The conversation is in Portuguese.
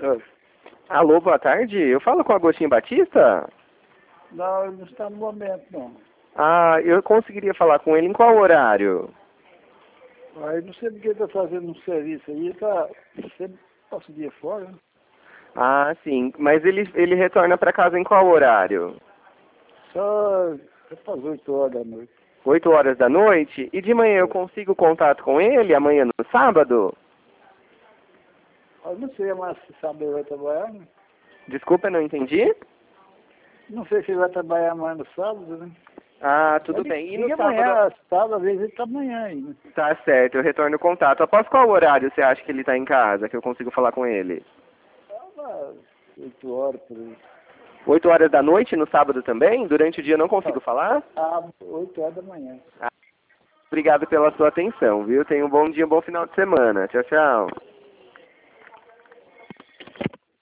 Ah, Alô, boa tarde. Eu falo com o Agostinho Batista? não, ele não está no momento, não. Ah, eu conseguiria falar com ele em qual horário? Aí não sei porque ele está fazendo um serviço aí, está sempre passa o dia fora, né? Ah, sim. Mas ele retorna para casa em qual horário? Só é para as 8 horas da noite. 8 horas da noite? E de manhã eu É. consigo contato com ele amanhã no sábado? Eu não sei, mas se sabe ele vai trabalhar, né? Desculpa, não entendi? Não sei se ele vai trabalhar amanhã no sábado, né? Ah, tudo Ele bem. E no liga sábado? amanhã, sábado, às vezes ele está amanhã aí, né? Tá certo, eu retorno o contato. Após qual horário você acha que ele tá em casa, que eu consigo falar com ele? Umas 8 horas por aí. 8 horas da noite no sábado também? Durante o dia eu não consigo falar? Ah, 8 horas da manhã. Ah, obrigado pela sua atenção, viu? Tenha um bom dia, um bom final de semana. Tchau, tchau.